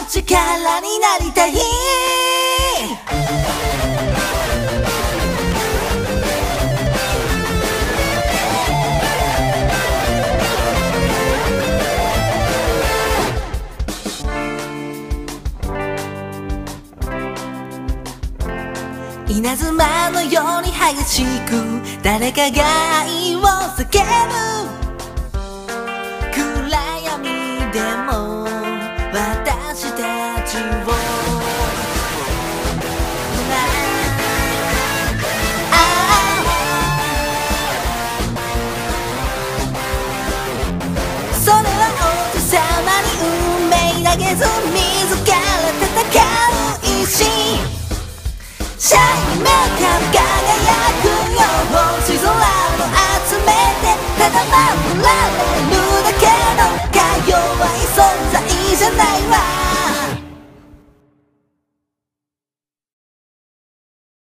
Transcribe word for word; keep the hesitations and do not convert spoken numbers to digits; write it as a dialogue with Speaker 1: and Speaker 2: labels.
Speaker 1: 力になりたい。稲妻のように激しく誰かが愛を叫ぶ。暗闇でも私たちをそれは王子様に運命投げず自ら戦う意志。シャインメーカー輝くよ星空を集めてただ守ら